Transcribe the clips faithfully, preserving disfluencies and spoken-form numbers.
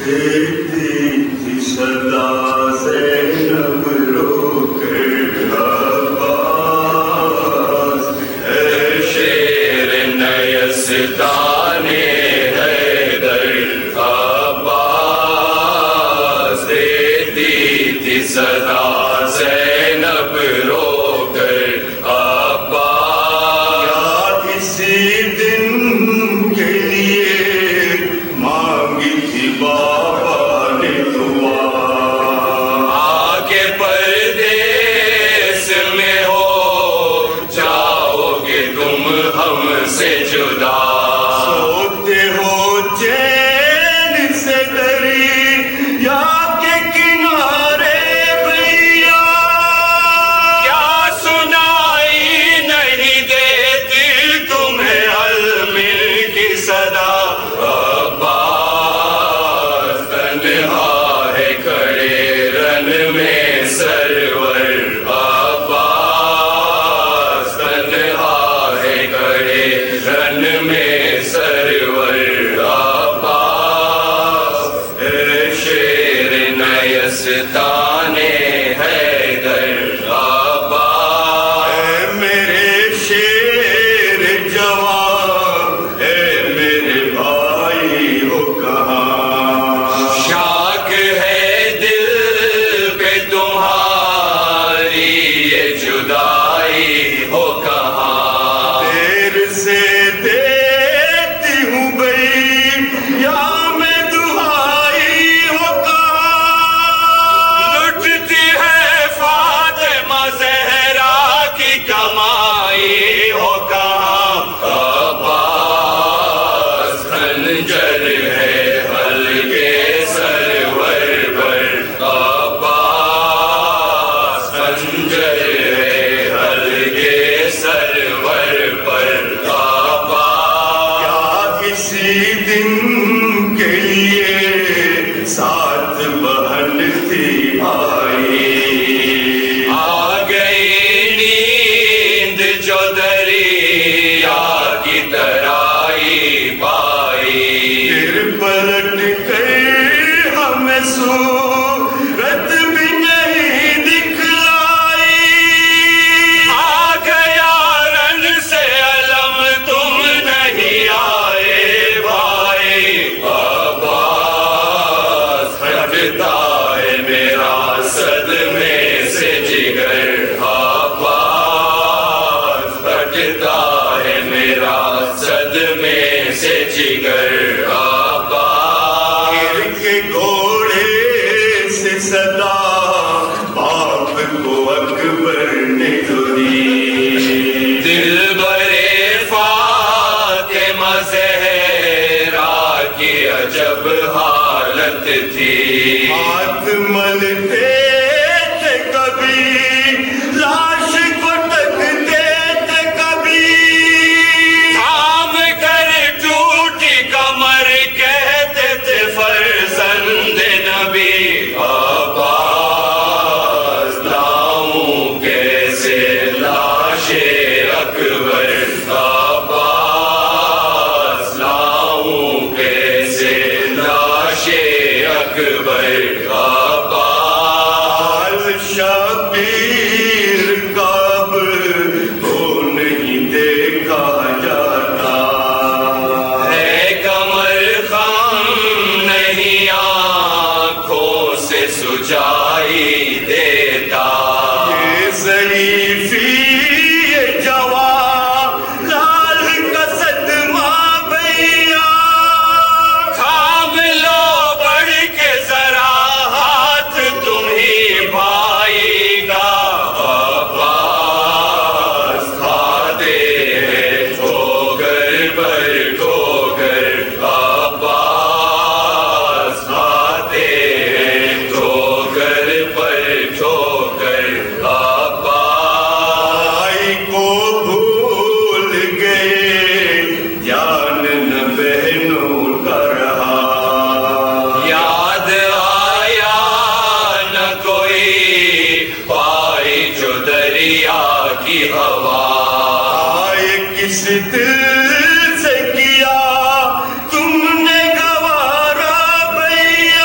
دل سے کیا تم نے گوارا بھیا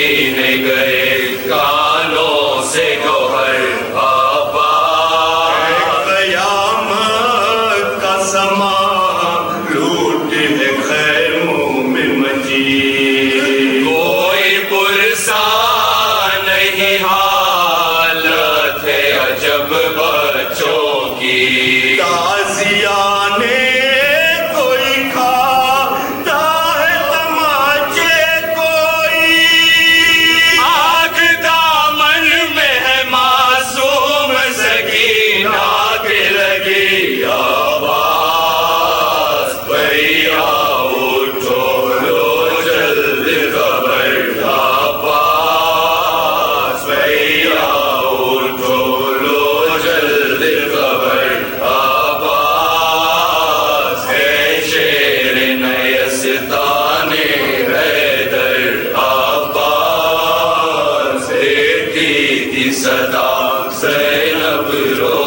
چھینے گئے کانوں سے گوہر آباد، قیامت کا سما لوٹ ہے خیموں میں مجید، کوئی پرسا نہیں حالت ہے عجب بچوں کی، تازیانے کوئی کھاتا ہے تماچے کوئی، آگ دامن میں ہے معصوم سکینہ کے لگی آواز، بھیا اٹھو لو جلد خبر آواز، بھیا اٹھو لو جلد خبر آواز، ہے شیر نیستان حیدر آباد، دیتی تھی صدا زینب رو